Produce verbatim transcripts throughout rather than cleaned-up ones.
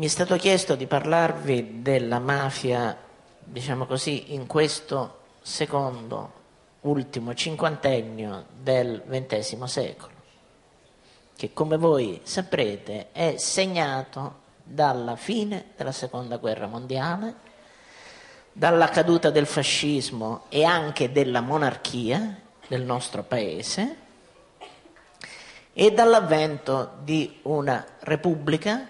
è stato chiesto di parlarvi della mafia, diciamo così, in questo secondo, ultimo cinquantennio del ventesimo secolo, che come voi saprete è segnato dalla fine della seconda guerra mondiale, dalla caduta del fascismo e anche della monarchia del nostro paese e dall'avvento di una repubblica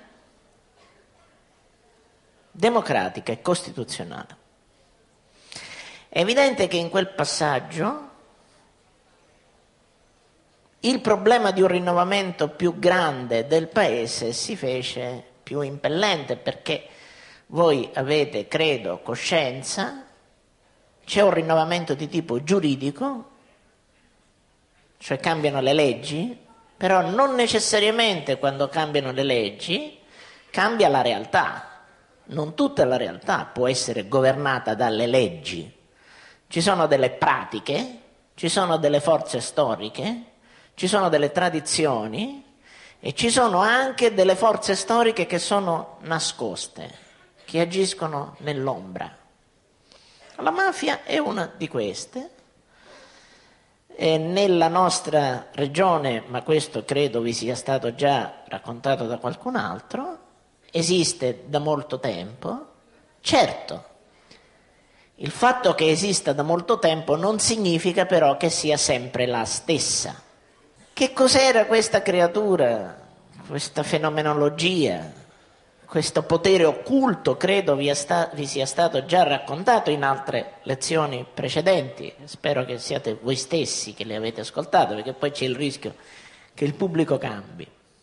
democratica e costituzionale. È evidente che in quel passaggio il problema di un rinnovamento più grande del paese si fece più impellente, perché voi avete, credo, coscienza, c'è un rinnovamento di tipo giuridico, cioè cambiano le leggi, però non necessariamente quando cambiano le leggi cambia la realtà. Non tutta la realtà può essere governata dalle leggi. Ci sono delle pratiche, ci sono delle forze storiche, ci sono delle tradizioni e ci sono anche delle forze storiche che sono nascoste, che agiscono nell'ombra. La mafia è una di queste. E nella nostra regione, ma questo credo vi sia stato già raccontato da qualcun altro, esiste da molto tempo. Certo, il fatto che esista da molto tempo non significa però che sia sempre la stessa. Che cos'era questa creatura, questa fenomenologia, questo potere occulto? Credo vi, sta, vi sia stato già raccontato in altre lezioni precedenti. Spero che siate voi stessi che le avete ascoltate, perché poi c'è il rischio che il pubblico cambi.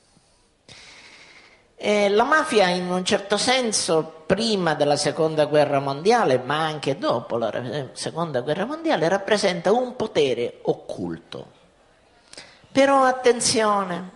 E la mafia, in un certo senso, prima della seconda guerra mondiale, ma anche dopo la seconda guerra mondiale, rappresenta un potere occulto. Però attenzione,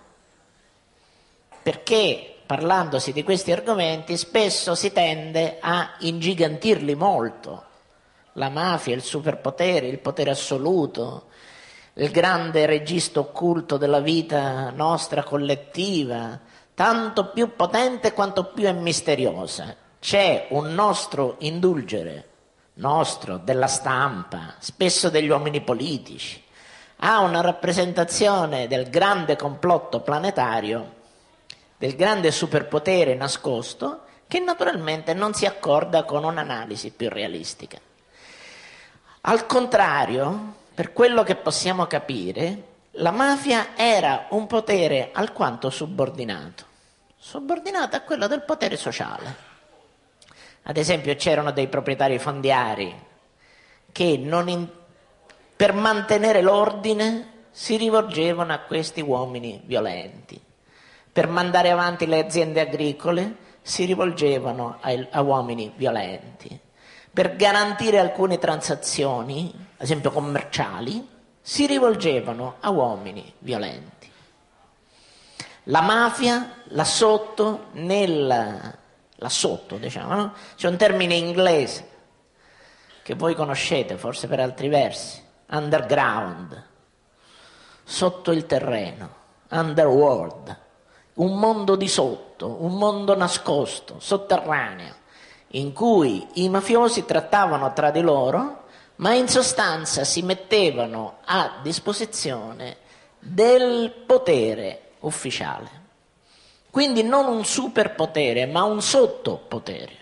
perché parlandosi di questi argomenti spesso si tende a ingigantirli molto. La mafia, il superpotere, il potere assoluto, il grande registro occulto della vita nostra collettiva, tanto più potente quanto più è misteriosa. C'è un nostro indulgere, nostro, della stampa, spesso degli uomini politici, ha una rappresentazione del grande complotto planetario, del grande superpotere nascosto, che naturalmente non si accorda con un'analisi più realistica. Al contrario, per quello che possiamo capire, la mafia era un potere alquanto subordinato, subordinato a quello del potere sociale. Ad esempio c'erano dei proprietari fondiari che non in, per mantenere l'ordine si rivolgevano a questi uomini violenti. Per mandare avanti le aziende agricole si rivolgevano a, a uomini violenti. Per garantire alcune transazioni, ad esempio commerciali, si rivolgevano a uomini violenti. La mafia, là sotto, nel, là sotto, diciamo, no? C'è un termine inglese che voi conoscete, forse per altri versi, underground, sotto il terreno, underworld. Un mondo di sotto, un mondo nascosto, sotterraneo, in cui i mafiosi trattavano tra di loro, ma in sostanza si mettevano a disposizione del potere ufficiale. Quindi non un superpotere, ma un sottopotere.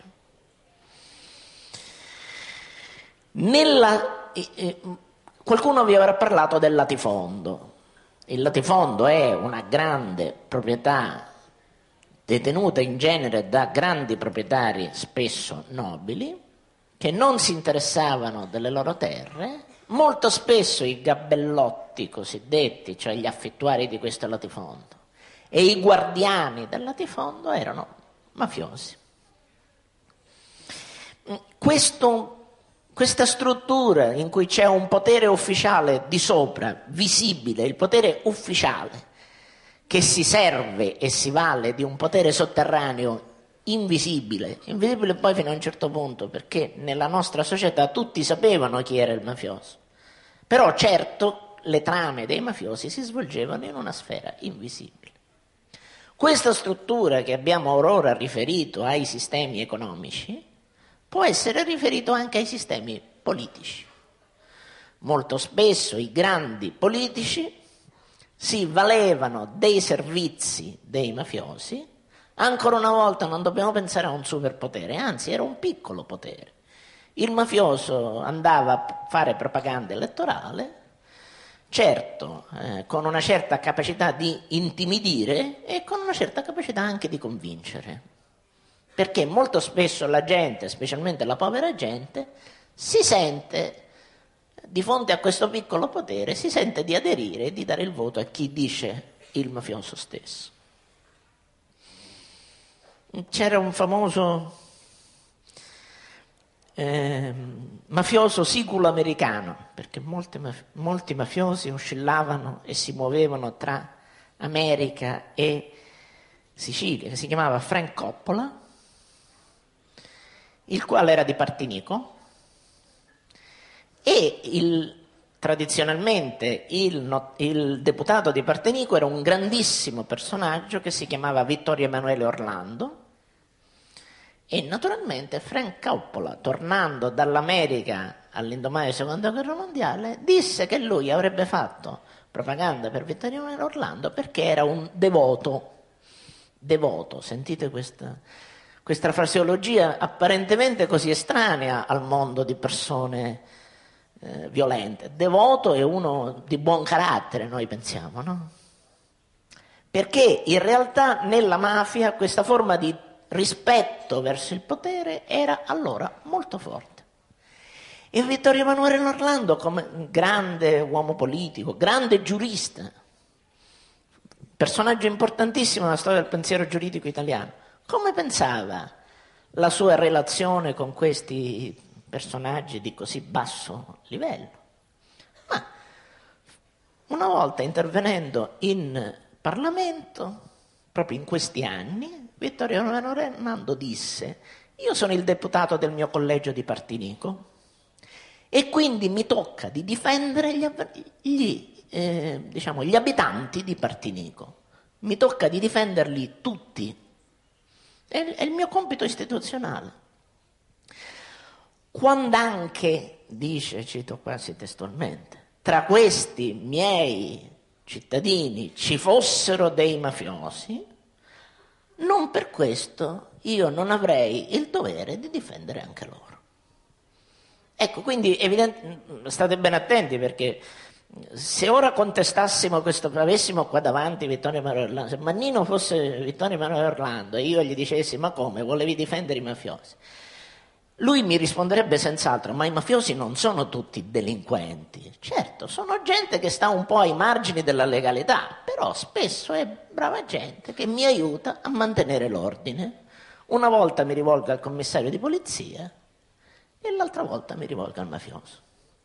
Nella, eh, qualcuno vi avrà parlato del latifondo. Il latifondo è una grande proprietà detenuta in genere da grandi proprietari, spesso nobili, che non si interessavano delle loro terre. Molto spesso i gabellotti cosiddetti, cioè gli affittuari di questo latifondo, e i guardiani del latifondo erano mafiosi. Questo Questa struttura in cui c'è un potere ufficiale di sopra, visibile, il potere ufficiale, che si serve e si vale di un potere sotterraneo invisibile, invisibile poi fino a un certo punto, perché nella nostra società tutti sapevano chi era il mafioso, però certo le trame dei mafiosi si svolgevano in una sfera invisibile. Questa struttura che abbiamo ora riferito ai sistemi economici può essere riferito anche ai sistemi politici. Molto spesso i grandi politici si valevano dei servizi dei mafiosi. Ancora una volta non dobbiamo pensare a un superpotere, anzi era un piccolo potere. Il mafioso andava a fare propaganda elettorale, certo, eh, con una certa capacità di intimidire e con una certa capacità anche di convincere, perché molto spesso la gente, specialmente la povera gente, si sente, di fronte a questo piccolo potere, si sente di aderire e di dare il voto a chi dice il mafioso stesso. C'era un famoso eh, mafioso siculo-americano, perché molti, molti mafiosi oscillavano e si muovevano tra America e Sicilia, che si chiamava Frank Coppola, il quale era di Partinico, e il, tradizionalmente il, il deputato di Partinico era un grandissimo personaggio che si chiamava Vittorio Emanuele Orlando, e naturalmente Frank Coppola, tornando dall'America all'indomani della Seconda Guerra Mondiale, disse che lui avrebbe fatto propaganda per Vittorio Emanuele Orlando perché era un devoto. Devoto, sentite questa, questa fraseologia apparentemente così estranea al mondo di persone eh, violente. Devoto è uno di buon carattere, noi pensiamo, no? Perché in realtà nella mafia questa forma di rispetto verso il potere era allora molto forte. E Vittorio Emanuele Orlando, come grande uomo politico, grande giurista, personaggio importantissimo nella storia del pensiero giuridico italiano, come pensava la sua relazione con questi personaggi di così basso livello? Ma una volta intervenendo in Parlamento, proprio in questi anni, Vittorio Emanuele Orlando disse: io sono il deputato del mio collegio di Partinico e quindi mi tocca di difendere gli, gli, eh, diciamo, gli abitanti di Partinico, mi tocca di difenderli tutti, è, è il mio compito istituzionale. Quando anche, dice, cito quasi testualmente, tra questi miei cittadini ci fossero dei mafiosi, non per questo io non avrei il dovere di difendere anche loro. Ecco, quindi evidente, state ben attenti, perché se ora contestassimo questo, avessimo qua davanti Vittorio Emanuele Orlando, se Mannino fosse Vittorio Emanuele Orlando e io gli dicessi: ma come, volevi difendere i mafiosi? Lui mi risponderebbe senz'altro: ma i mafiosi non sono tutti delinquenti. Certo, sono gente che sta un po' ai margini della legalità, però spesso è brava gente che mi aiuta a mantenere l'ordine. Una volta mi rivolgo al commissario di polizia e l'altra volta mi rivolgo al mafioso.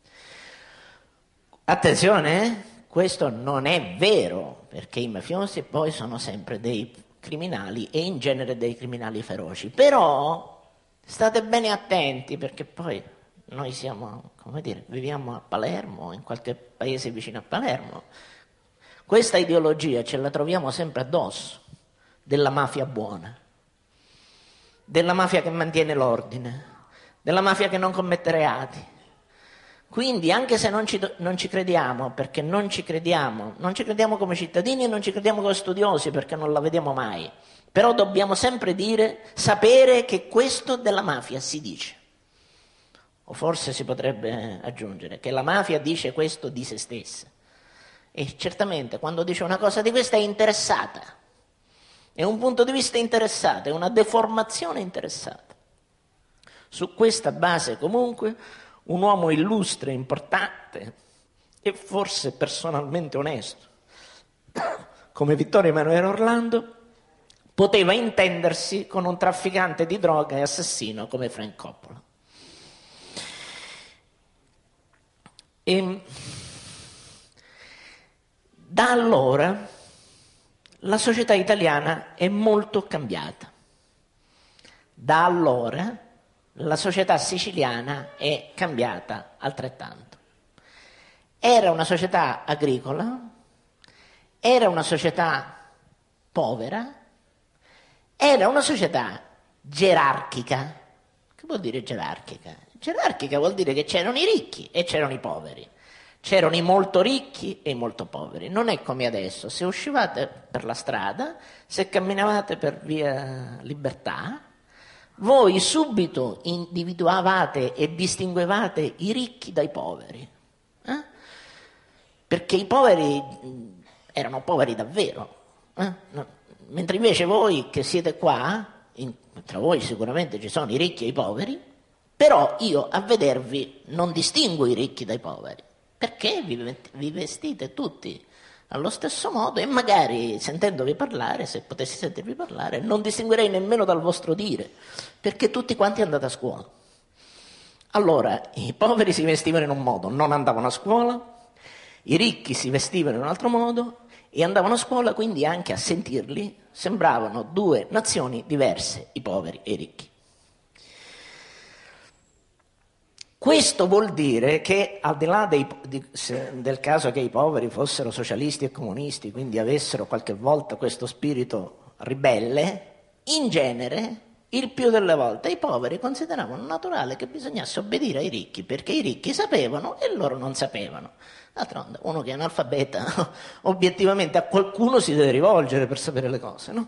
Attenzione, eh? Questo non è vero, perché i mafiosi poi sono sempre dei criminali e in genere dei criminali feroci. Però state bene attenti, perché poi noi siamo, come dire, viviamo a Palermo, in qualche paese vicino a Palermo. Questa ideologia ce la troviamo sempre addosso, della mafia buona, della mafia che mantiene l'ordine, della mafia che non commette reati. Quindi anche se non ci, non ci crediamo, perché non ci crediamo, non ci crediamo come cittadini e non ci crediamo come studiosi, perché non la vediamo mai, però dobbiamo sempre dire, sapere che questo della mafia si dice. O forse si potrebbe aggiungere che la mafia dice questo di se stessa. E certamente quando dice una cosa di questa è interessata, è un punto di vista interessato, è una deformazione interessata. Su questa base comunque un uomo illustre, importante e forse personalmente onesto, come Vittorio Emanuele Orlando, poteva intendersi con un trafficante di droga e assassino come Frank Coppola. E da allora la società italiana è molto cambiata. Da allora la società siciliana è cambiata altrettanto. Era una società agricola, era una società povera, Era una società gerarchica. Che vuol dire gerarchica? Gerarchica vuol dire che c'erano i ricchi e c'erano i poveri. C'erano i molto ricchi e i molto poveri. Non è come adesso. Se uscivate per la strada, se camminavate per via Libertà, voi subito individuavate e distinguevate i ricchi dai poveri. Eh? Perché i poveri erano poveri davvero. Eh? No. Mentre invece voi che siete qua, in, tra voi sicuramente ci sono i ricchi e i poveri, però io a vedervi non distingo i ricchi dai poveri. Perché vi, vi vestite tutti allo stesso modo e magari sentendovi parlare, se potessi sentirvi parlare, non distinguerei nemmeno dal vostro dire, perché tutti quanti andate a scuola. Allora, i poveri si vestivano in un modo, non andavano a scuola, i ricchi si vestivano in un altro modo e andavano a scuola, quindi anche a sentirli sembravano due nazioni diverse, i poveri e i ricchi. Questo vuol dire che, al di là dei, di, se, del caso che i poveri fossero socialisti e comunisti, quindi avessero qualche volta questo spirito ribelle, in genere, il più delle volte, i poveri consideravano naturale che bisognasse obbedire ai ricchi, perché i ricchi sapevano e loro non sapevano. D'altronde, uno che è analfabeta, obiettivamente a qualcuno si deve rivolgere per sapere le cose, no?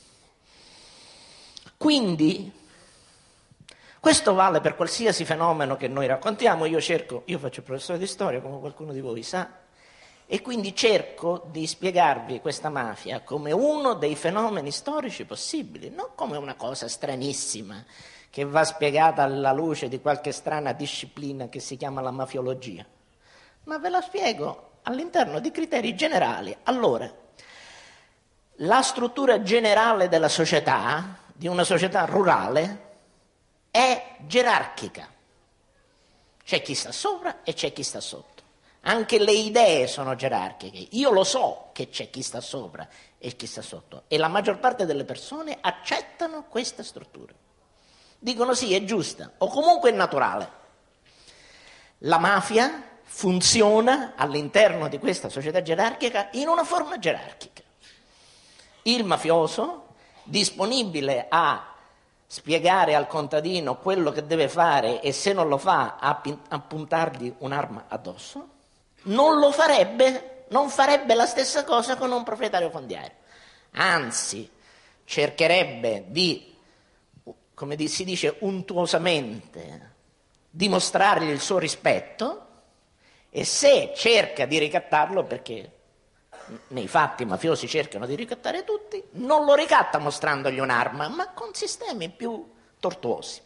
Quindi, questo vale per qualsiasi fenomeno che noi raccontiamo. Io cerco, io faccio il professore di storia, come qualcuno di voi sa, e quindi cerco di spiegarvi questa mafia come uno dei fenomeni storici possibili, non come una cosa stranissima che va spiegata alla luce di qualche strana disciplina che si chiama la mafiologia, ma ve la spiego all'interno di criteri generali. Allora, la struttura generale della società, di una società rurale, è gerarchica. C'è chi sta sopra e c'è chi sta sotto. Anche le idee sono gerarchiche. Io lo so che c'è chi sta sopra e chi sta sotto. E la maggior parte delle persone accettano questa struttura. Dicono sì, è giusta, o comunque è naturale. La mafia funziona all'interno di questa società gerarchica in una forma gerarchica. Il mafioso, disponibile a spiegare al contadino quello che deve fare e se non lo fa a, a puntargli un'arma addosso, non lo farebbe, non farebbe la stessa cosa con un proprietario fondiario. Anzi, cercherebbe di, come si dice untuosamente, dimostrargli il suo rispetto, e se cerca di ricattarlo, perché nei fatti i mafiosi cercano di ricattare tutti, non lo ricatta mostrandogli un'arma, ma con sistemi più tortuosi.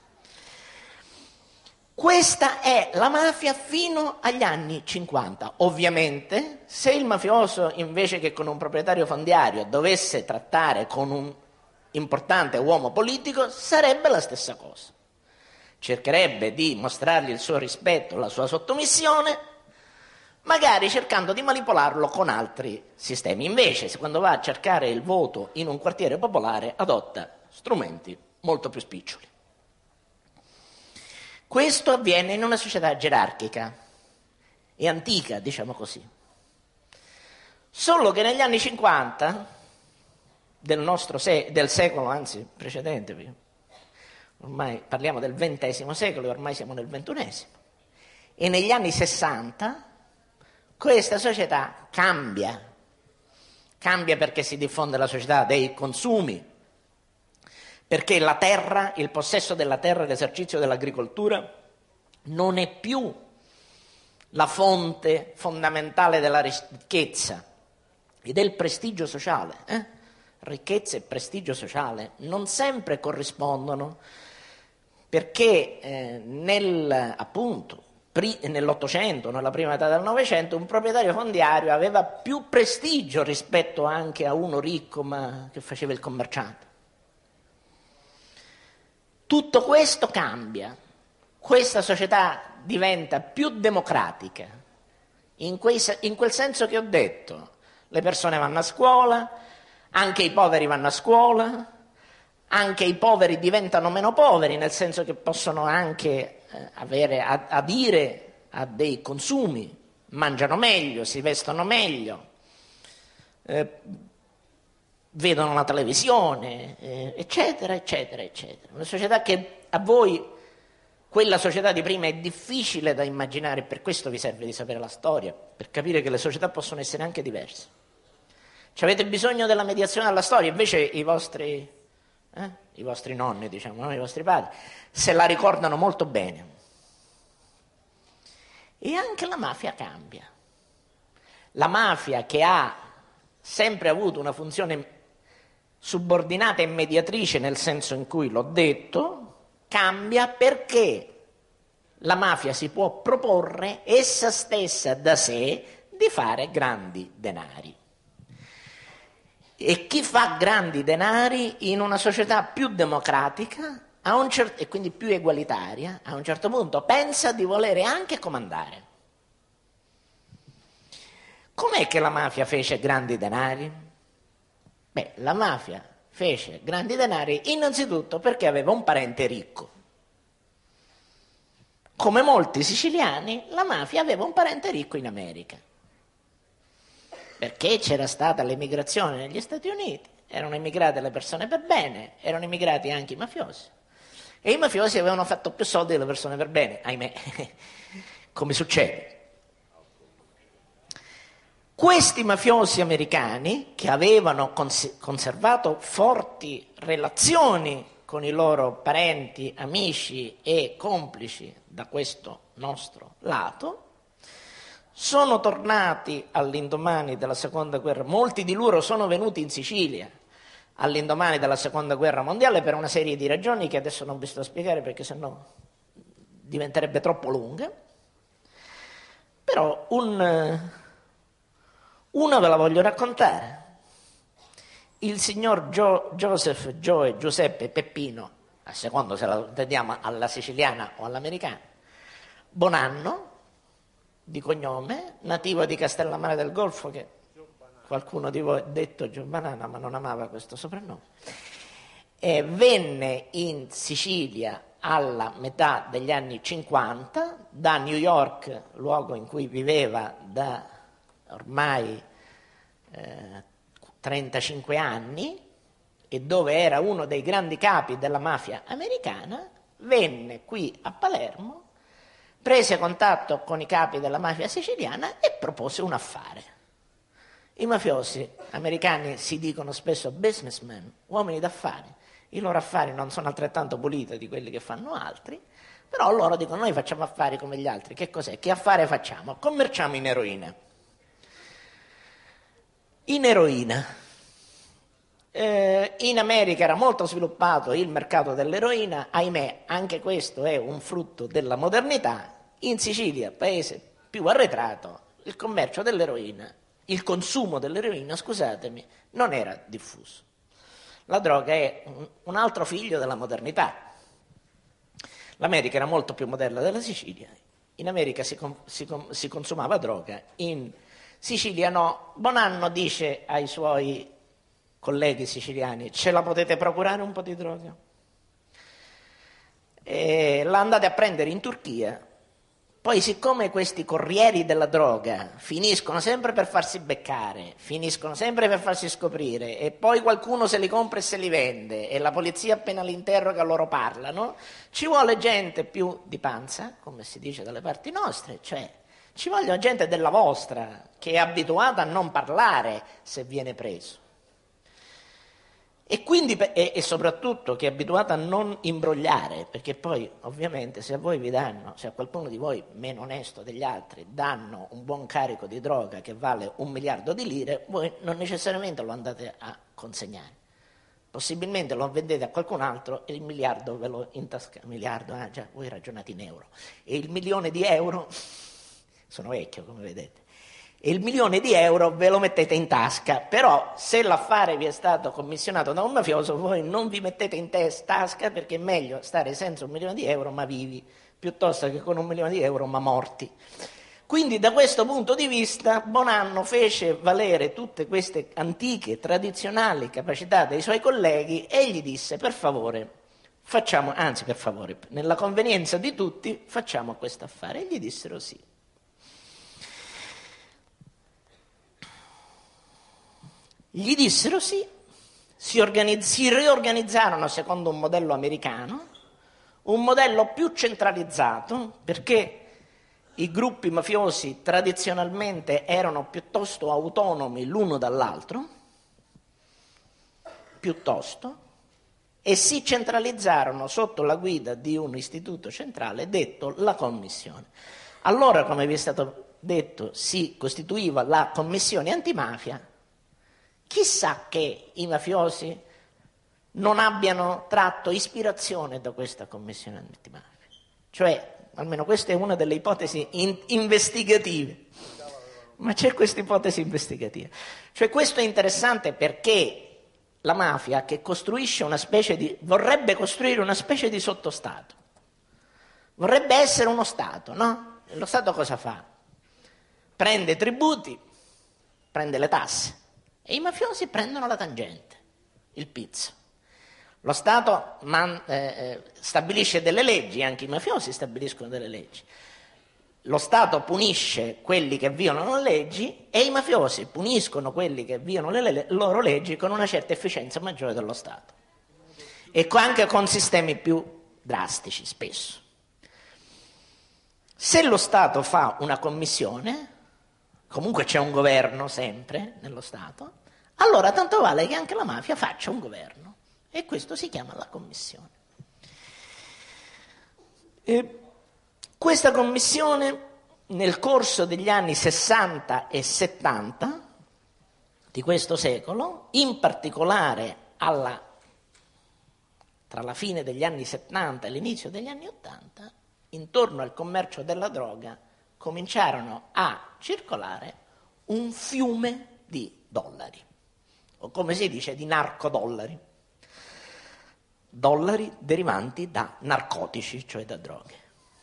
Questa è la mafia fino agli anni cinquanta. Ovviamente, se il mafioso, invece che con un proprietario fondiario, dovesse trattare con un importante uomo politico, sarebbe la stessa cosa. Cercherebbe di mostrargli il suo rispetto, la sua sottomissione, magari cercando di manipolarlo con altri sistemi. Invece, quando va a cercare il voto in un quartiere popolare, adotta strumenti molto più spiccioli. Questo avviene in una società gerarchica e antica, diciamo così. Solo che negli anni cinquanta del nostro se- del secolo, anzi precedente, ormai parliamo del ventesimo secolo e ormai siamo nel ventunesimo, e negli anni sessanta questa società cambia, cambia perché si diffonde la società dei consumi, perché la terra, il possesso della terra e l'esercizio dell'agricoltura non è più la fonte fondamentale della ricchezza e del prestigio sociale. Eh? Ricchezza e prestigio sociale non sempre corrispondono, perché eh, nel, appunto, nell'Ottocento, nella prima metà del Novecento, un proprietario fondiario aveva più prestigio rispetto anche a uno ricco ma che faceva il commerciante. Tutto questo cambia, questa società diventa più democratica, in, quei, in quel senso che ho detto, le persone vanno a scuola, anche i poveri vanno a scuola, anche i poveri diventano meno poveri, nel senso che possono anche eh, avere a, a dire a dei consumi, mangiano meglio, si vestono meglio, eh, vedono la televisione, eh, eccetera, eccetera, eccetera. Una società che a voi, quella società di prima, è difficile da immaginare, per questo vi serve di sapere la storia, per capire che le società possono essere anche diverse. Cioè, avete bisogno della mediazione della storia, invece i vostri, eh, i vostri nonni, diciamo, no? I vostri padri, se la ricordano molto bene. E anche la mafia cambia. La mafia, che ha sempre avuto una funzione subordinata e mediatrice nel senso in cui l'ho detto, cambia perché la mafia si può proporre essa stessa da sé di fare grandi denari. E chi fa grandi denari in una società più democratica a un certo, e quindi più egualitaria, a un certo punto pensa di volere anche comandare. Com'è che la mafia fece grandi denari? Beh, la mafia fece grandi denari innanzitutto perché aveva un parente ricco. Come molti siciliani, la mafia aveva un parente ricco in America. Perché c'era stata l'emigrazione negli Stati Uniti, erano emigrate le persone per bene, erano emigrati anche i mafiosi. E i mafiosi avevano fatto più soldi delle persone per bene, ahimè, come succede. Questi mafiosi americani, che avevano cons- conservato forti relazioni con i loro parenti, amici e complici da questo nostro lato, sono tornati all'indomani della seconda guerra, molti di loro sono venuti in Sicilia all'indomani della seconda guerra mondiale per una serie di ragioni che adesso non vi sto a spiegare perché sennò diventerebbe troppo lunga, però un, una ve la voglio raccontare. Il signor Gio, Joseph, Joe, Giuseppe, Peppino, a secondo se la intendiamo alla siciliana o all'americana, Bonanno, di cognome, nativo di Castellammare del Golfo, che qualcuno di voi ha detto Giovanana, ma non amava questo soprannome, e venne in Sicilia alla metà degli anni cinquanta, da New York, luogo in cui viveva da ormai eh, trentacinque anni, e dove era uno dei grandi capi della mafia americana, venne qui a Palermo, prese contatto con i capi della mafia siciliana e propose un affare. I mafiosi americani si dicono spesso businessmen, uomini d'affari. I loro affari non sono altrettanto puliti di quelli che fanno altri, però loro dicono: noi facciamo affari come gli altri. Che cos'è? Che affare facciamo? Commerciamo in eroina. In eroina. Eh, in America era molto sviluppato il mercato dell'eroina, ahimè anche questo è un frutto della modernità. In Sicilia, paese più arretrato, il commercio dell'eroina, il consumo dell'eroina, scusatemi, non era diffuso. La droga è un altro figlio della modernità. L'America era molto più moderna della Sicilia, in America si, si, si consumava droga, in Sicilia no. Bonanno dice ai suoi colleghi siciliani: ce la potete procurare un po' di droga? E la andate a prendere in Turchia. Poi, siccome questi corrieri della droga finiscono sempre per farsi beccare, finiscono sempre per farsi scoprire, e poi qualcuno se li compra e se li vende, e la polizia appena li interroga loro parlano, ci vuole gente più di panza, come si dice dalle parti nostre, cioè ci vuole gente della vostra, che è abituata a non parlare se viene preso. E quindi, e, e soprattutto che è abituata a non imbrogliare, perché poi ovviamente se a voi vi danno, se a qualcuno di voi meno onesto degli altri danno un buon carico di droga che vale un miliardo di lire, voi non necessariamente lo andate a consegnare. Possibilmente lo vendete a qualcun altro e il miliardo ve lo intasca. Miliardo, ah già, voi ragionate in euro. E il milione di euro, sono vecchio come vedete, e il milione di euro ve lo mettete in tasca. Però se l'affare vi è stato commissionato da un mafioso, voi non vi mettete in tes- tasca, perché è meglio stare senza un milione di euro ma vivi, piuttosto che con un milione di euro ma morti. Quindi da questo punto di vista Bonanno fece valere tutte queste antiche, tradizionali capacità dei suoi colleghi e gli disse: per favore, facciamo, anzi per favore, nella convenienza di tutti, facciamo questo affare. E gli dissero sì. Gli dissero sì, si, organizz- si riorganizzarono secondo un modello americano, un modello più centralizzato, perché i gruppi mafiosi tradizionalmente erano piuttosto autonomi l'uno dall'altro, piuttosto, e si centralizzarono sotto la guida di un istituto centrale detto la Commissione. Allora, come vi è stato detto, si costituiva la Commissione antimafia. Chissà che i mafiosi non abbiano tratto ispirazione da questa Commissione antimafia. Cioè, almeno questa è una delle ipotesi in- investigative. Ma c'è questa ipotesi investigativa. Cioè, questo è interessante perché la mafia, che costruisce una specie di, vorrebbe costruire una specie di sottostato, vorrebbe essere uno Stato, no? E lo Stato cosa fa? Prende tributi, prende le tasse, e i mafiosi prendono la tangente, il pizzo. Lo Stato man, eh, stabilisce delle leggi, anche i mafiosi stabiliscono delle leggi. Lo Stato punisce quelli che violano le leggi e i mafiosi puniscono quelli che violano le, le loro leggi con una certa efficienza maggiore dello Stato. E anche con sistemi più drastici, spesso. Se lo Stato fa una commissione, comunque c'è un governo sempre nello Stato, allora tanto vale che anche la mafia faccia un governo. E questo si chiama la commissione. E questa commissione, nel corso degli anni sessanta e settanta di questo secolo, in particolare alla, tra la fine degli anni settanta e l'inizio degli anni ottanta, intorno al commercio della droga cominciarono a circolare un fiume di dollari, o come si dice, di narcodollari. Dollari derivanti da narcotici, cioè da droghe.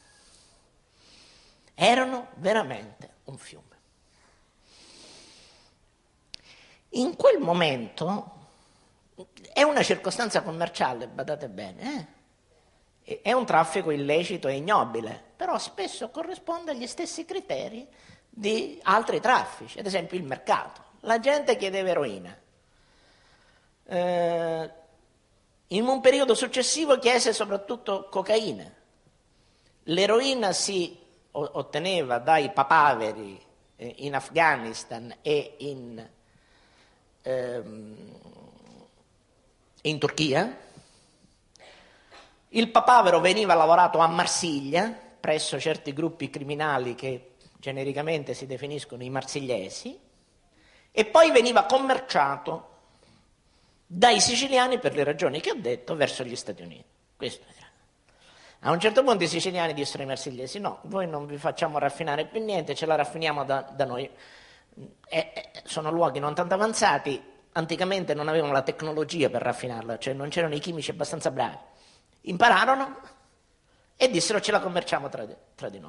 Erano veramente un fiume. In quel momento è una circostanza commerciale, badate bene, eh? È un traffico illecito e ignobile, però spesso corrisponde agli stessi criteri di altri traffici, ad esempio il mercato. La gente chiedeva eroina. Eh, in un periodo successivo chiese soprattutto cocaina. L'eroina si otteneva dai papaveri in Afghanistan e in, ehm, in Turchia. Il papavero veniva lavorato a Marsiglia, presso certi gruppi criminali che genericamente si definiscono i marsigliesi, e poi veniva commerciato dai siciliani, per le ragioni che ho detto, verso gli Stati Uniti. Questo era. A un certo punto i siciliani dissero ai marsigliesi: no, voi non vi facciamo raffinare più niente, ce la raffiniamo da, da noi. E, e, sono luoghi non tanto avanzati, anticamente non avevano la tecnologia per raffinarla, cioè non c'erano i chimici abbastanza bravi. Impararono e dissero: ce la commerciamo tra di, tra di noi.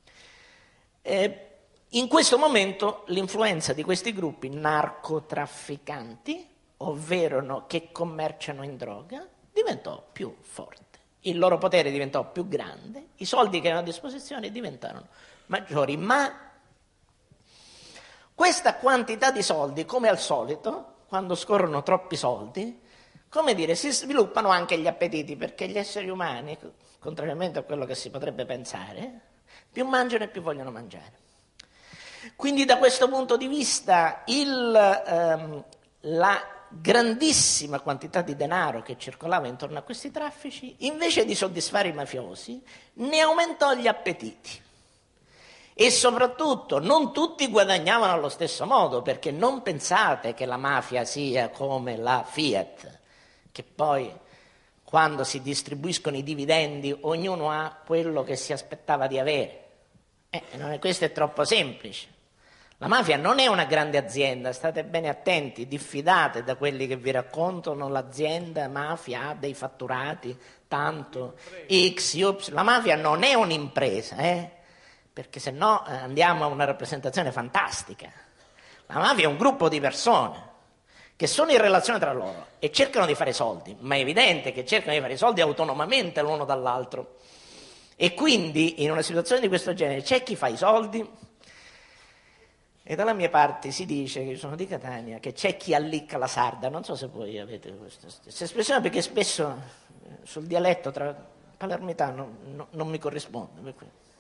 E in questo momento l'influenza di questi gruppi narcotrafficanti, ovvero no, che commerciano in droga, diventò più forte. Il loro potere diventò più grande, i soldi che erano a disposizione diventarono maggiori, ma questa quantità di soldi, come al solito, quando scorrono troppi soldi, come dire, si sviluppano anche gli appetiti, perché gli esseri umani, contrariamente a quello che si potrebbe pensare, più mangiano e più vogliono mangiare. Quindi da questo punto di vista il, ehm, la grandissima quantità di denaro che circolava intorno a questi traffici, invece di soddisfare i mafiosi, ne aumentò gli appetiti. E soprattutto non tutti guadagnavano allo stesso modo, perché non pensate che la mafia sia come la Fiat, che poi quando si distribuiscono i dividendi ognuno ha quello che si aspettava di avere. Eh, non è, questo è troppo semplice. La mafia non è una grande azienda, state bene attenti, diffidate da quelli che vi raccontano l'azienda mafia ha dei fatturati, tanto, X, Y. La mafia non è un'impresa, eh? Perché se no eh, andiamo a una rappresentazione fantastica. La mafia è un gruppo di persone che sono in relazione tra loro e cercano di fare soldi, ma è evidente che cercano di fare i soldi autonomamente l'uno dall'altro. E quindi in una situazione di questo genere c'è chi fa i soldi, E dalla mia parte si dice, che io sono di Catania, che c'è chi allicca la sarda. Non so se voi avete questa stessa espressione, perché spesso sul dialetto tra palermitano no, non mi corrisponde.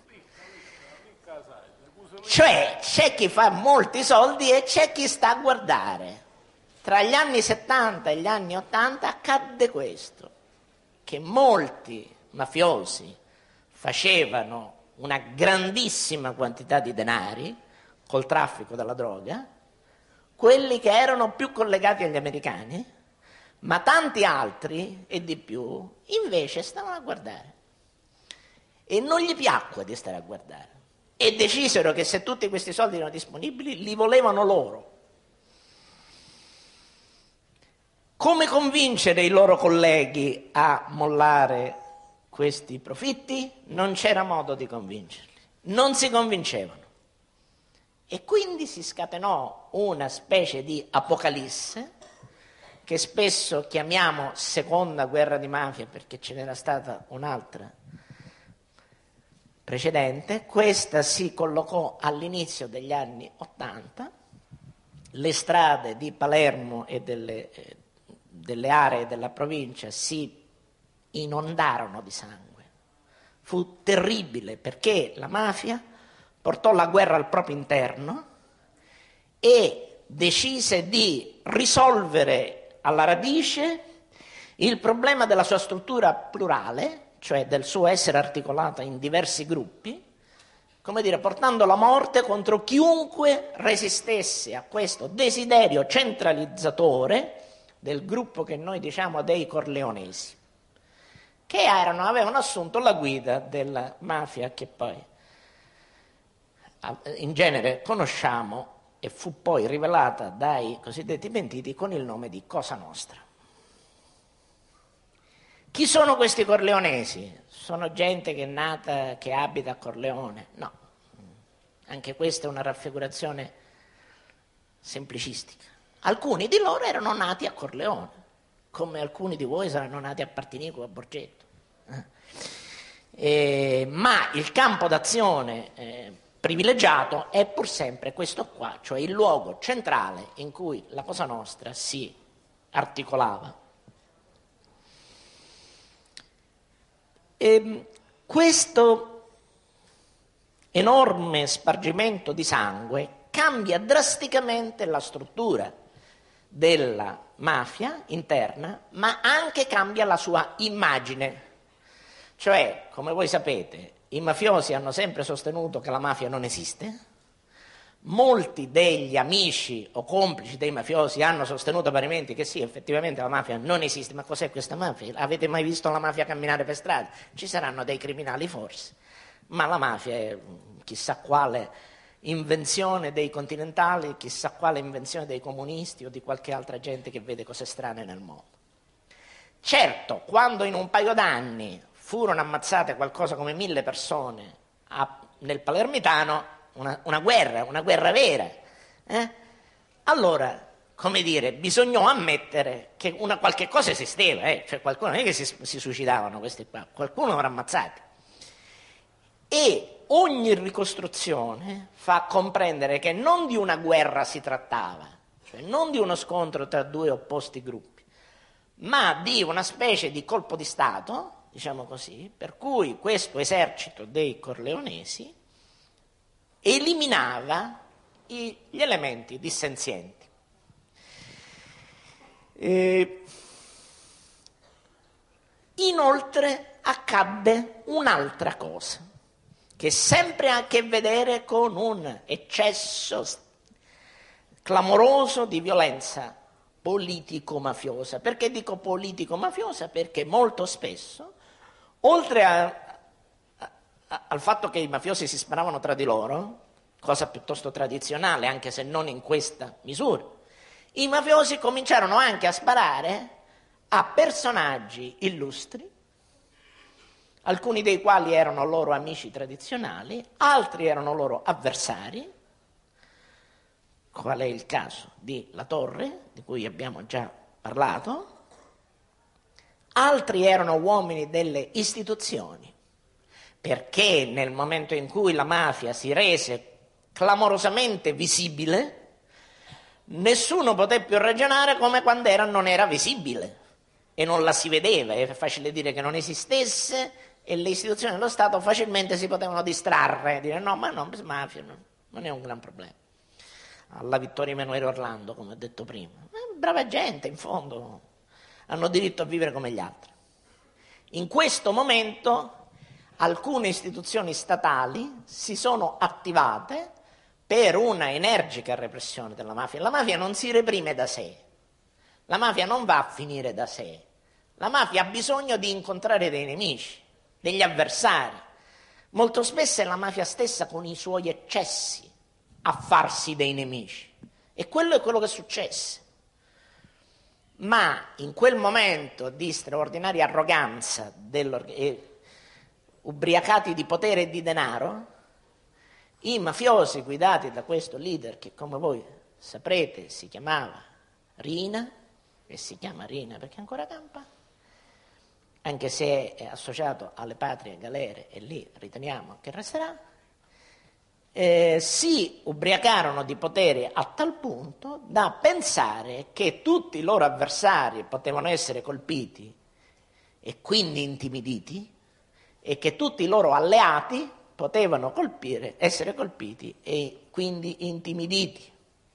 Cioè c'è chi fa molti soldi e c'è chi sta a guardare. Tra gli anni settanta e gli anni ottanta accadde questo, che molti mafiosi facevano una grandissima quantità di denari col traffico della droga, quelli che erano più collegati agli americani, ma tanti altri e di più invece stavano a guardare e non gli piacque di stare a guardare e decisero che se tutti questi soldi erano disponibili li volevano loro. Come convincere i loro colleghi a mollare questi profitti? Non c'era modo di convincerli, non si convincevano. E quindi si scatenò una specie di apocalisse, che spesso chiamiamo seconda guerra di mafia perché ce n'era stata un'altra precedente. Questa si collocò all'inizio degli anni Ottanta, le strade di Palermo e delle, eh, delle aree della provincia si inondarono di sangue. Fu terribile perché la mafia portò la guerra al proprio interno e decise di risolvere alla radice il problema della sua struttura plurale, cioè del suo essere articolata in diversi gruppi, come dire, portando la morte contro chiunque resistesse a questo desiderio centralizzatore del gruppo che noi diciamo dei corleonesi, che erano, avevano assunto la guida della mafia che poi in genere conosciamo e fu poi rivelata dai cosiddetti pentiti con il nome di Cosa Nostra. Chi sono questi corleonesi? Sono gente che è nata, che abita a Corleone? No, anche questa è una raffigurazione semplicistica. Alcuni di loro erano nati a Corleone, come alcuni di voi saranno nati a Partinico o a Borgetto. Eh, ma il campo d'azione eh, privilegiato è pur sempre questo qua, cioè il luogo centrale in cui la Cosa Nostra si articolava. E questo enorme spargimento di sangue cambia drasticamente la struttura della mafia interna, ma anche cambia la sua immagine. Cioè, come voi sapete, i mafiosi hanno sempre sostenuto che la mafia non esiste. Molti degli amici o complici dei mafiosi hanno sostenuto parimenti che sì, effettivamente la mafia non esiste. Ma cos'è questa mafia? Avete mai visto la mafia camminare per strada? Ci saranno dei criminali forse, ma la mafia è chissà quale invenzione dei continentali, chissà quale invenzione dei comunisti o di qualche altra gente che vede cose strane nel mondo. Certo, quando in un paio d'anni furono ammazzate qualcosa come mille persone a, nel Palermitano, una, una guerra, una guerra vera, eh? Allora, come dire, bisognò ammettere che una qualche cosa esisteva, eh? Cioè qualcuno non è che si, si suicidavano questi qua, qualcuno era ammazzato. E ogni ricostruzione fa comprendere che non di una guerra si trattava, cioè non di uno scontro tra due opposti gruppi, ma di una specie di colpo di Stato, diciamo così, per cui questo esercito dei corleonesi eliminava i, gli elementi dissenzienti. E inoltre accadde un'altra cosa, che sempre ha a che vedere con un eccesso clamoroso di violenza politico-mafiosa. Perché dico politico-mafiosa? Perché molto spesso, oltre a al fatto che i mafiosi si sparavano tra di loro, cosa piuttosto tradizionale anche se non in questa misura, i mafiosi cominciarono anche a sparare a personaggi illustri, alcuni dei quali erano loro amici tradizionali, altri erano loro avversari, qual è il caso di La Torre, di cui abbiamo già parlato, altri erano uomini delle istituzioni, perché nel momento in cui la mafia si rese clamorosamente visibile, nessuno poté più ragionare come quando era, non era visibile e non la si vedeva, è facile dire che non esistesse e le istituzioni dello Stato facilmente si potevano distrarre, dire no, ma no, mafia no, non è un gran problema. Alla Vittorio Emanuele Orlando, come ho detto prima, brava gente, in fondo, hanno diritto a vivere come gli altri. In questo momento alcune istituzioni statali si sono attivate per una energica repressione della mafia. La mafia non si reprime da sé, la mafia non va a finire da sé, la mafia ha bisogno di incontrare dei nemici, degli avversari. Molto spesso è la mafia stessa con i suoi eccessi a farsi dei nemici, e quello è quello che successe. Ma in quel momento di straordinaria arroganza, e ubriacati di potere e di denaro, i mafiosi guidati da questo leader che, come voi saprete, si chiamava Rina, e si chiama Rina perché ancora campa, anche se è associato alle patrie galere e lì riteniamo che resterà, Eh, si ubriacarono di potere a tal punto da pensare che tutti i loro avversari potevano essere colpiti e quindi intimiditi, e che tutti i loro alleati potevano colpire, essere colpiti e quindi intimiditi.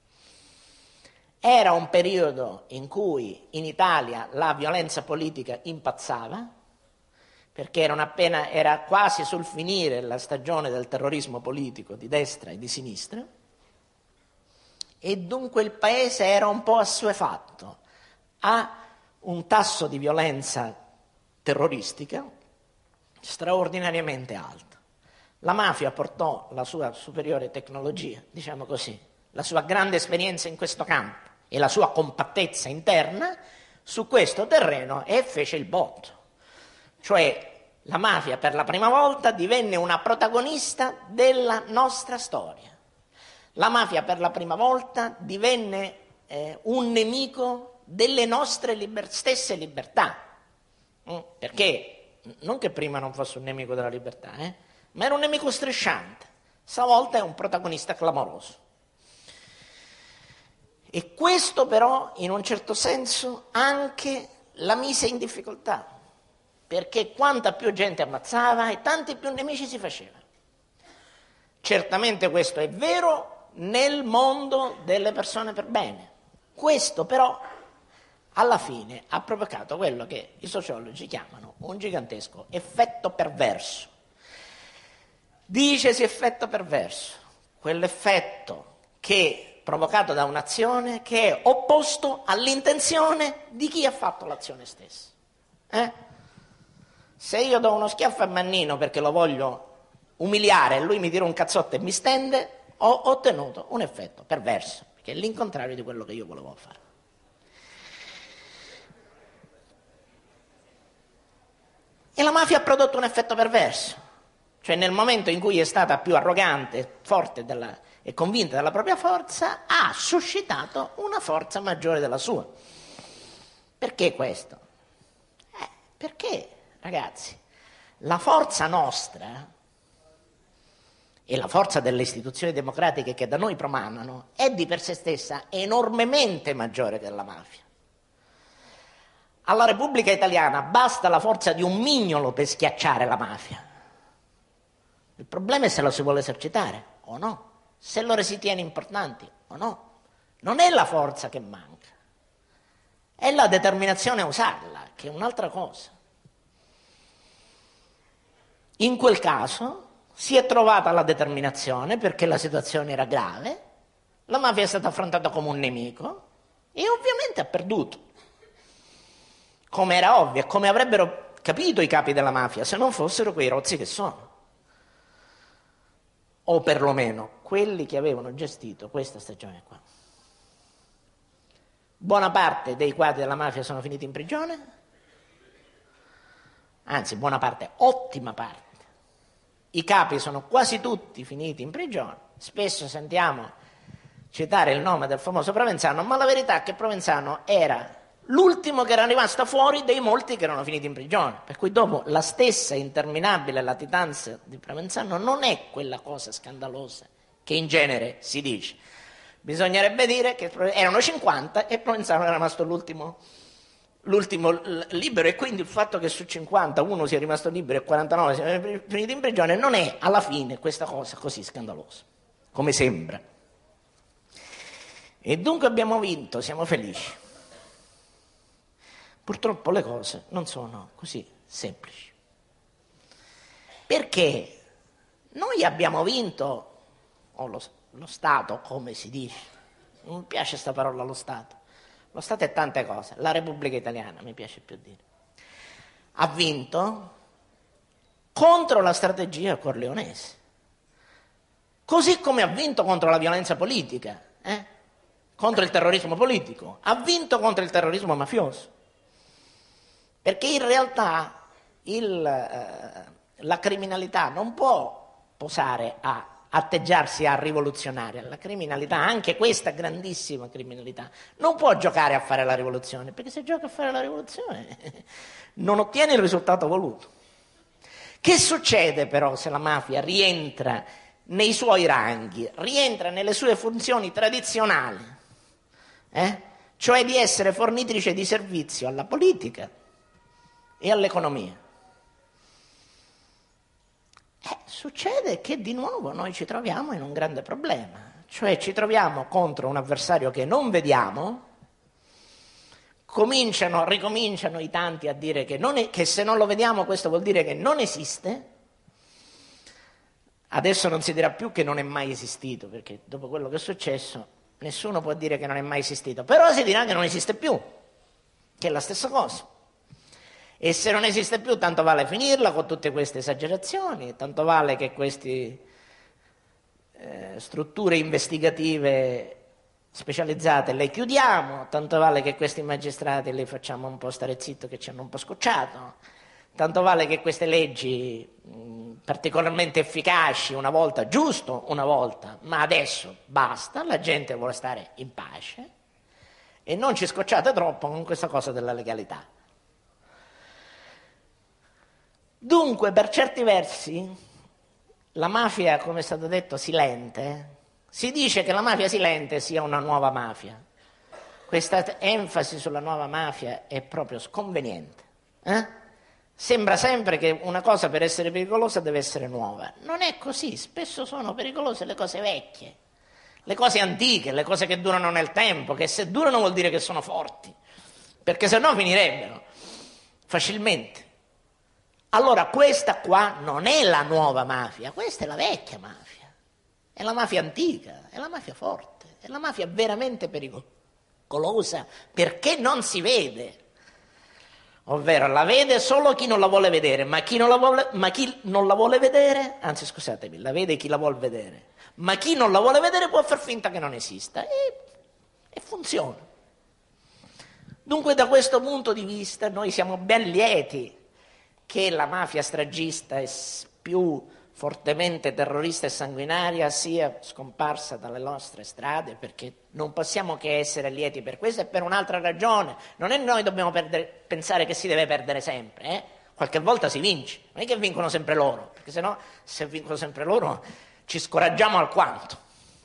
Era un periodo in cui in Italia la violenza politica impazzava, perché erano appena, era quasi sul finire la stagione del terrorismo politico di destra e di sinistra, e dunque il paese era un po' assuefatto a un tasso di violenza terroristica straordinariamente alto. La mafia portò la sua superiore tecnologia, diciamo così, la sua grande esperienza in questo campo e la sua compattezza interna su questo terreno e fece il botto. Cioè la mafia per la prima volta divenne una protagonista della nostra storia. La mafia per la prima volta divenne eh, un nemico delle nostre liber- stesse libertà. Mm? Perché non che prima non fosse un nemico della libertà, eh? ma era un nemico strisciante. Stavolta è un protagonista clamoroso. E questo però, in un certo senso, anche la mise in difficoltà, perché quanta più gente ammazzava e tanti più nemici si faceva. Certamente questo è vero nel mondo delle persone per bene. Questo però alla fine ha provocato quello che i sociologi chiamano un gigantesco effetto perverso. Dicesi effetto perverso, quell'effetto che provocato da un'azione che è opposto all'intenzione di chi ha fatto l'azione stessa. Eh? Se io do uno schiaffo a Mannino perché lo voglio umiliare e lui mi tira un cazzotto e mi stende, ho ottenuto un effetto perverso, che è l'incontrario di quello che io volevo fare. E la mafia ha prodotto un effetto perverso, cioè nel momento in cui è stata più arrogante, forte della, e convinta della propria forza, ha suscitato una forza maggiore della sua. Perché questo? Eh, perché, ragazzi, la forza nostra e la forza delle istituzioni democratiche che da noi promanano è di per sé stessa enormemente maggiore che la mafia. Alla Repubblica Italiana basta la forza di un mignolo per schiacciare la mafia. Il problema è se lo si vuole esercitare o no, se loro si tiene importanti o no. Non è la forza che manca, è la determinazione a usarla, che è un'altra cosa. In quel caso si è trovata la determinazione perché la situazione era grave, la mafia è stata affrontata come un nemico e ovviamente ha perduto, come era ovvio e come avrebbero capito i capi della mafia se non fossero quei rozzi che sono, o perlomeno quelli che avevano gestito questa stagione qua. Buona parte dei quadri della mafia sono finiti in prigione, anzi buona parte, ottima parte. I capi sono quasi tutti finiti in prigione, spesso sentiamo citare il nome del famoso Provenzano, ma la verità è che Provenzano era l'ultimo che era rimasto fuori dei molti che erano finiti in prigione, per cui dopo la stessa interminabile latitanza di Provenzano non è quella cosa scandalosa che in genere si dice. Bisognerebbe dire che erano cinquanta e Provenzano era rimasto l'ultimo, l'ultimo libero, e quindi il fatto che su cinquanta uno sia rimasto libero e quarantanove siano finiti in prigione non è alla fine questa cosa così scandalosa, come sembra. E dunque abbiamo vinto, siamo felici. Purtroppo le cose non sono così semplici. Perché noi abbiamo vinto, o lo, lo Stato, come si dice, non mi piace questa parola, lo Stato. Lo Stato è tante cose, la Repubblica Italiana mi piace più dire. Ha vinto contro la strategia corleonese, così come ha vinto contro la violenza politica, eh? contro il terrorismo politico, ha vinto contro il terrorismo mafioso. Perché in realtà il, eh, la criminalità non può posare a atteggiarsi a rivoluzionaria. La criminalità, anche questa grandissima criminalità, non può giocare a fare la rivoluzione, perché se gioca a fare la rivoluzione non ottiene il risultato voluto. Che succede però se la mafia rientra nei suoi ranghi, rientra nelle sue funzioni tradizionali, eh? cioè di essere fornitrice di servizio alla politica e all'economia? Eh, succede che di nuovo noi ci troviamo in un grande problema, cioè ci troviamo contro un avversario che non vediamo. Cominciano, ricominciano i tanti a dire che, non è, che se non lo vediamo questo vuol dire che non esiste. Adesso non si dirà più che non è mai esistito, perché dopo quello che è successo nessuno può dire che non è mai esistito, però si dirà che non esiste più, che è la stessa cosa. E se non esiste più, tanto vale finirla con tutte queste esagerazioni, tanto vale che queste eh, strutture investigative specializzate le chiudiamo, tanto vale che questi magistrati li facciamo un po' stare zitto che ci hanno un po' scocciato, tanto vale che queste leggi mh, particolarmente efficaci una volta, giusto una volta, ma adesso basta, la gente vuole stare in pace e non ci scocciate troppo con questa cosa della legalità. Dunque, per certi versi, la mafia, come è stato detto, silente, si dice che la mafia silente sia una nuova mafia. Questa enfasi sulla nuova mafia è proprio sconveniente. Eh? Sembra sempre che una cosa per essere pericolosa deve essere nuova. Non è così, spesso sono pericolose le cose vecchie, le cose antiche, le cose che durano nel tempo, che se durano vuol dire che sono forti, perché se no finirebbero facilmente. Allora questa qua non è la nuova mafia, questa è la vecchia mafia, è la mafia antica, è la mafia forte, è la mafia veramente pericolosa perché non si vede, ovvero la vede solo chi non la vuole vedere, ma chi non la vuole, ma chi non la vuole vedere, anzi scusatemi, la vede chi la vuole vedere, ma chi non la vuole vedere può far finta che non esista e, e funziona. Dunque da questo punto di vista noi siamo ben lieti che la mafia stragista e più fortemente terrorista e sanguinaria sia scomparsa dalle nostre strade, perché non possiamo che essere lieti per questo e per un'altra ragione. Non è che noi dobbiamo perdere, pensare che si deve perdere sempre, eh? Qualche volta si vince, non è che vincono sempre loro, perché sennò se vincono sempre loro ci scoraggiamo alquanto.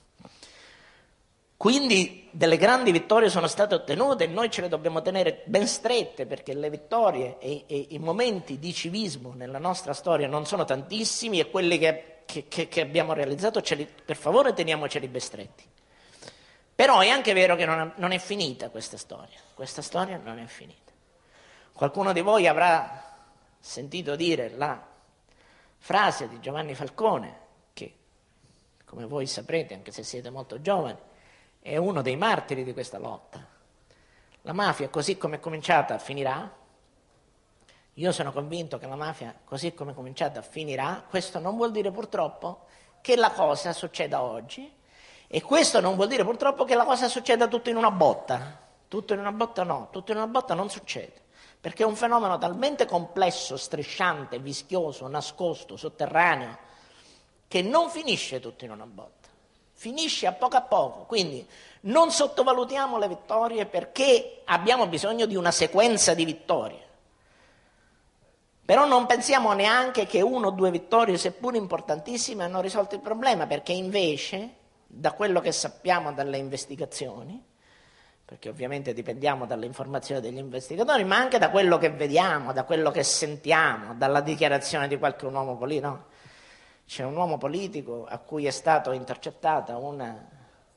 Quindi delle grandi vittorie sono state ottenute e noi ce le dobbiamo tenere ben strette, perché le vittorie e, e i momenti di civismo nella nostra storia non sono tantissimi e quelli che, che, che, che abbiamo realizzato ce li, per favore teniamoceli ben stretti. Però è anche vero che non, non è finita questa storia, questa storia non è finita. Qualcuno di voi avrà sentito dire la frase di Giovanni Falcone, che come voi saprete, anche se siete molto giovani, è uno dei martiri di questa lotta. La mafia, così come è cominciata, finirà. Io sono convinto che la mafia, così come è cominciata, finirà. Questo non vuol dire purtroppo che la cosa succeda oggi, e questo non vuol dire purtroppo che la cosa succeda tutto in una botta. Tutto in una botta no, tutto in una botta non succede, perché è un fenomeno talmente complesso, strisciante, vischioso, nascosto, sotterraneo, che non finisce tutto in una botta. Finisce a poco a poco, quindi non sottovalutiamo le vittorie, perché abbiamo bisogno di una sequenza di vittorie. Però non pensiamo neanche che uno o due vittorie, seppur importantissime, hanno risolto il problema, perché invece, da quello che sappiamo dalle investigazioni, perché ovviamente dipendiamo dalle informazioni degli investigatori, ma anche da quello che vediamo, da quello che sentiamo, dalla dichiarazione di qualche uomo politico. No? C'è un uomo politico a cui è stata intercettata una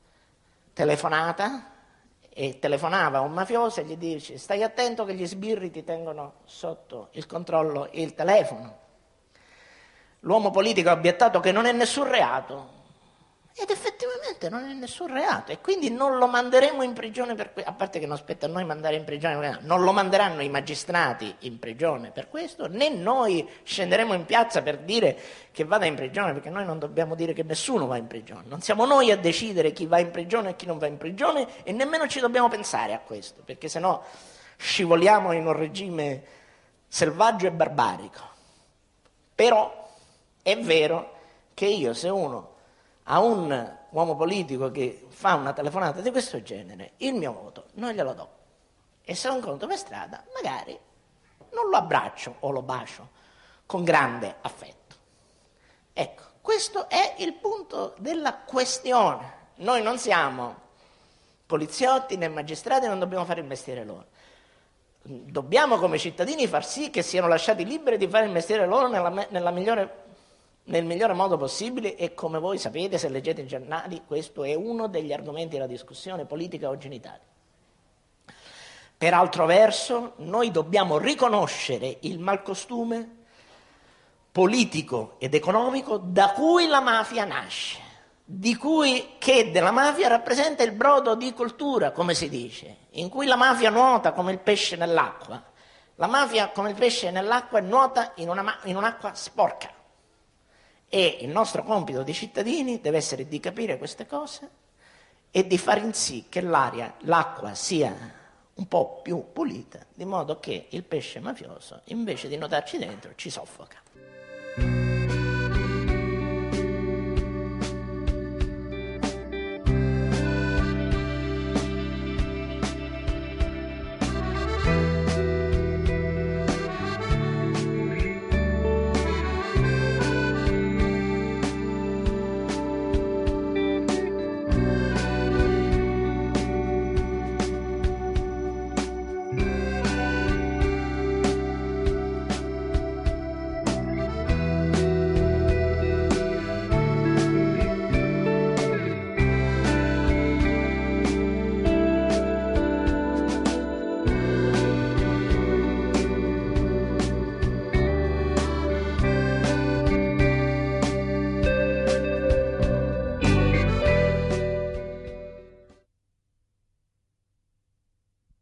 telefonata e telefonava a un mafioso e gli dice: stai attento che gli sbirri ti tengono sotto il controllo il telefono. L'uomo politico ha obiettato che non è nessun reato, ed effettivamente non è nessun reato, e quindi non lo manderemo in prigione per questo, a parte che non spetta a noi mandare in prigione, non lo manderanno i magistrati in prigione per questo, né noi scenderemo in piazza per dire che vada in prigione, perché noi non dobbiamo dire che nessuno va in prigione, non siamo noi a decidere chi va in prigione e chi non va in prigione, e nemmeno ci dobbiamo pensare a questo, perché sennò scivoliamo in un regime selvaggio e barbarico. Però è vero che io, se uno a un uomo politico che fa una telefonata di questo genere, il mio voto non glielo do, e se lo incontro per strada magari non lo abbraccio o lo bacio con grande affetto. Ecco, questo è il punto della questione. Noi non siamo poliziotti né magistrati, non dobbiamo fare il mestiere loro. Dobbiamo come cittadini far sì che siano lasciati liberi di fare il mestiere loro nella, nella migliore nel migliore modo possibile, e come voi sapete, se leggete i giornali, questo è uno degli argomenti della discussione politica oggi in Italia. Per altro verso, noi dobbiamo riconoscere il malcostume politico ed economico da cui la mafia nasce, di cui che della mafia rappresenta il brodo di cultura, come si dice, in cui la mafia nuota come il pesce nell'acqua. La mafia, come il pesce nell'acqua, nuota in, una, in un'acqua sporca. E il nostro compito di cittadini deve essere di capire queste cose e di fare in sì che l'aria, l'acqua sia un po' più pulita, di modo che il pesce mafioso, invece di nuotarci dentro, ci soffoca.